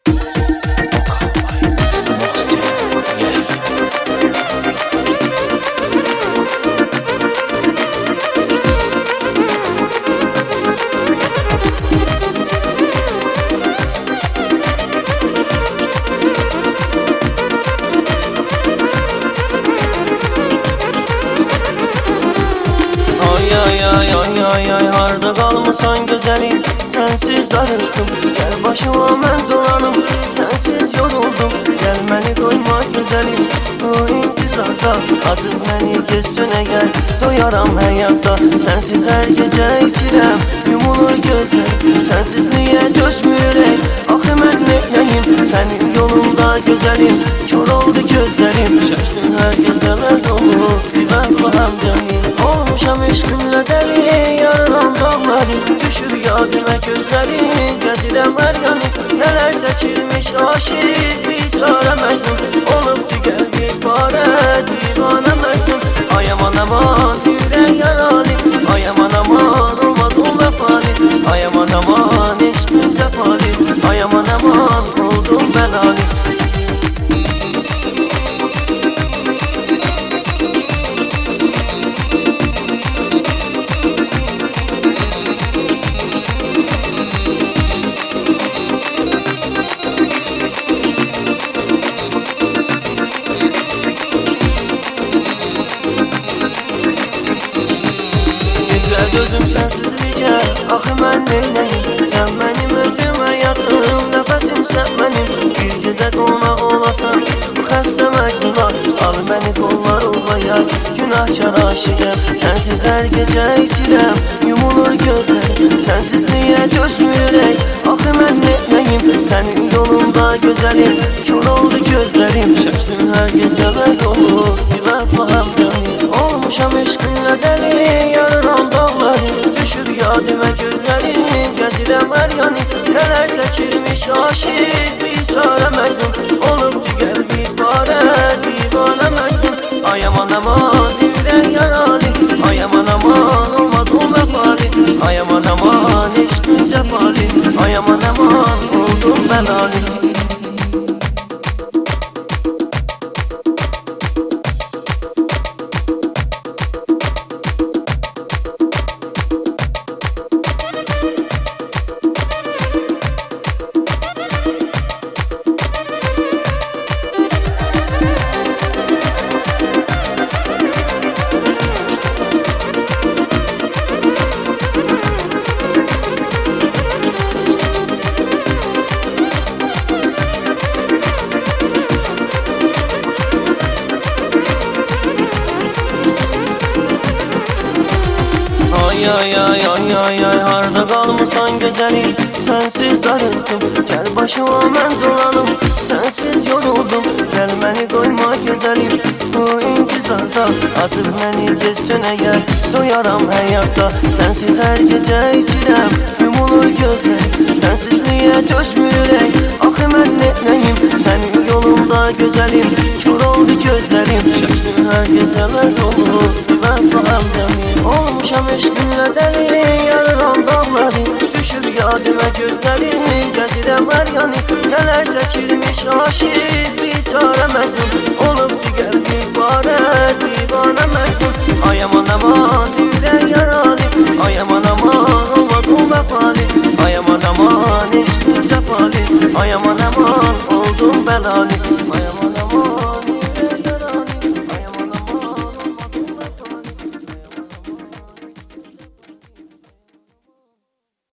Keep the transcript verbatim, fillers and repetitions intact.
Ay ay ay ay ay harda kalmasan güzelim, sensiz darıldım. Gel başıma mən dolanım, sensiz yoruldum. Gel məni koyma güzelim, bu intizarda. Adım məni kesçönə gel, doyaram həyatda. Sensiz hər gecə içirəm, yumulur gözlərim. Sensiz niyə dözmürək, axı mən neyləyim? Sənin yolunda güzelim, kör oldu gözlərim. Şaşdın hər gecələr dolu, bir vəfam canım. Olmuşam eşqinlə dəli, yarıram dağları. Düşür yadımə gözlərin, gəzirəm hər yanı. Nələr çəkilmiş aşiq, biçarə Məcnun. Olubdu qəlbi parə, divanə Məcnun. Ay aman aman, ürək yaralı. Ay aman aman, olmadım vəfalı. Ay aman aman, eşqin cəfalı. Ay aman aman, oldum bəlalı. Gözüm sensiz gel, axı mən neyləyim? Sən mənim ömrüm, həyatım, nəfəsim sən mənim. Bir gecə qonaq olasan, bu xəstə Məcnunlar. Al məni qollar ovlayar, günahkar aşiqəm. Sensiz hər gecə içirəm, yumulur gözlərim. Sensiz niyə dözmürək, axı mən neyləyim? Sənin yolunda gözəlim, kör oldu gözlərim. Şaşdın hər gecələr dolu, bir vəfam canım. Olmuşam eşqinlə dəli, yarıram dağları. Düşür yadımə gözlərim, gəzirəm hər yanı. Nələr çəkilmiş aşiq, biçarə Məcnun. Olubdu qəlbi parə, divanə Məcnun. Ay aman aman, ürək yaralı. Ay aman aman, olmadım vəfalı. Ay aman aman, eşqin cəfalı. Ay aman aman, oldum bəlalı. Ay ay ay ay ay harda kalmasan güzelim, sensiz darıldım. Gel başıma mən dolanım, sensiz yoruldum. Gel məni koyma güzelim, bu intizarda. Atıb məni kesçönə gel, doyaram həyatda. Sensiz hər gecə içirəm, yumulur gözlərim. Sensiz niyə dözmürək, axı mən neyləyim? Sənin yolunda güzelim, kör oldu gözlərim. Şaşdın hər gecələr dolu, bir vəfam canım. Olmuşam eşqinlə dəli, yarıram dağları. Düşür yadımə gözlərim, gəzirəm hər yanı. Nələr çəkilmiş aşiq, biçarə Məcnun. Olubdu qəlbi parə, divanə Məcnun. Ay aman aman, ürək yaralı. Ay aman aman, olmadım vəfalı. Ay aman aman, eşqin cəfalı. Ay aman aman, oldum bəlalı.